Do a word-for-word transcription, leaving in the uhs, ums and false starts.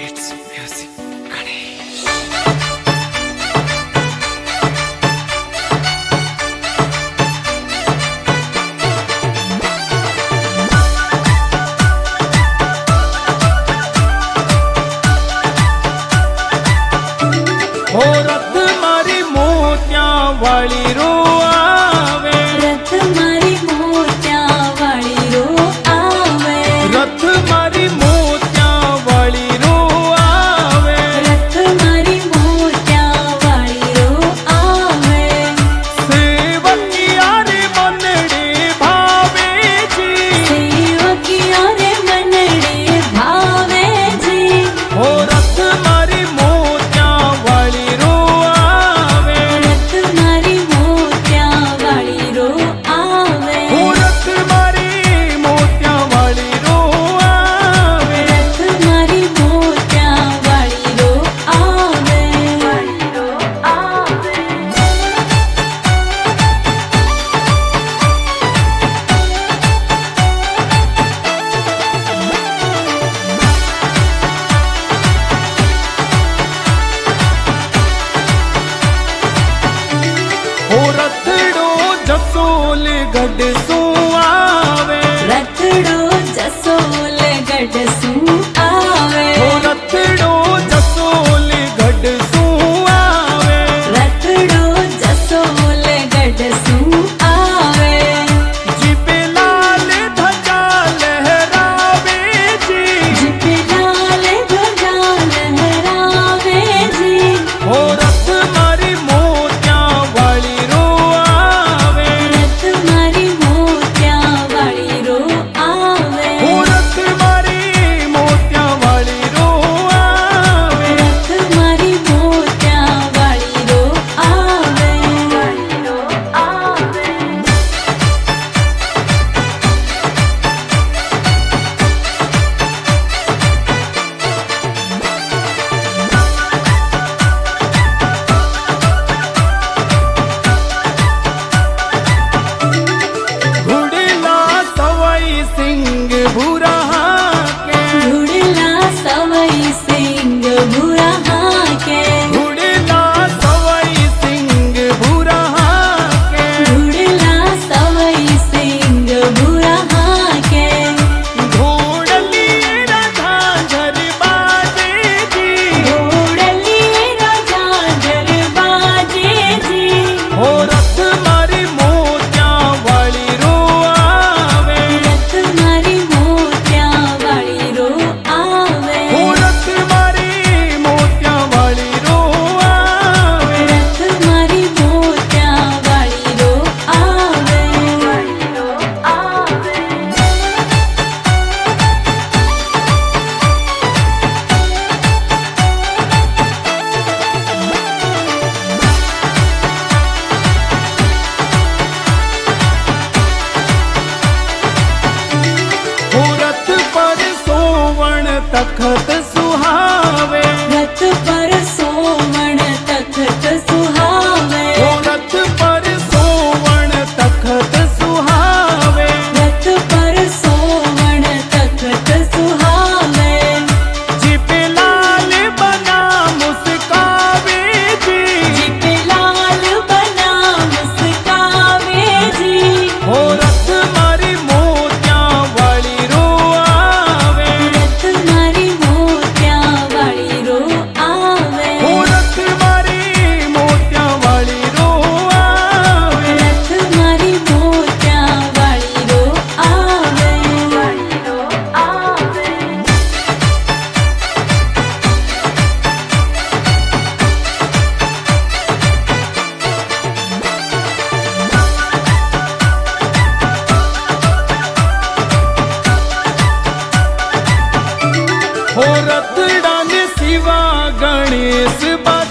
It's music Ganesh. हो रथ मारी मोत्या वाली रो आवे, रथ मारी मोत्या वाली रो आवे, रथ मारी मोत्या वाली रो आवे, रथ मारी मोत्या वाली रो आवे। सेवकिया रे मनडे भावे जी, सेवकिया रे मनडे भावे जी। हो रथ मारी मोत्या वाली रो आवे, रथ मारी मोत्या वाली रो आवे, हो रथ मारी मोत्या वाली रो आवे। रथ मारी मोत्या वाली रो आवे, वाली रो आवे। हो रथड़ो जसोल गढ़ सो आवे, रथड़ो जसोल गढ़ सू आवे, हो रथड़ो जसोल गढ़ सो आवे। रथड़ो जसोल गढ़ सू आवे। जिपे लाल ध्वजा लहरावे जी, जिपे लाल ध्वजा लहरावे जी। हो रथ मारी मोत्या वाली रो आवे, रथ मारी मोत्या वाली रो आवे, हो रथ मारी मोत्या वाली रो आवे। रथ मारी मोत्या वाली रो आवे, वाली रो आवे। घुड़ला सवाई सिंह भूरा के, घुड़ला सवई सिंह बुरहा के, घुड़ला सवाई सिंह भूरा के। घुड़ला सवई सिंह बुरहा के। घोड़ली राधा झर बाजे जी, घोड़ली राजा दरबाजे जी। हो रथ मारी मोत्या वाली रो आवे, रथ मारी मोत्या वाली रो आवे, हो रथ मारी मोत्या वाली रो आवे। रथ मारी मोत्या वाली रो आवे, वाली रो आवे। हो रथ पर सोवण तखत सुहावे, रथ पर सोवण तखत सुहावे, हो रथ पर सोवण तखत सुहावे। रथ पर सोवण तखत सुहावे। जिपे लाल बना मुस्कावे जी, जिपे लाल बना मुस्कावे जी। हो रथ मारी मोत्या वाली रो आवे, रथ मारी मोत्या वाली रो आवे, हो रथ मारी मोत्या वाली रो आवे। रथ मारी मोत्या वाली रो आवे, वाली रो आवे। हो रथड़ा ने शिवा गणेश बा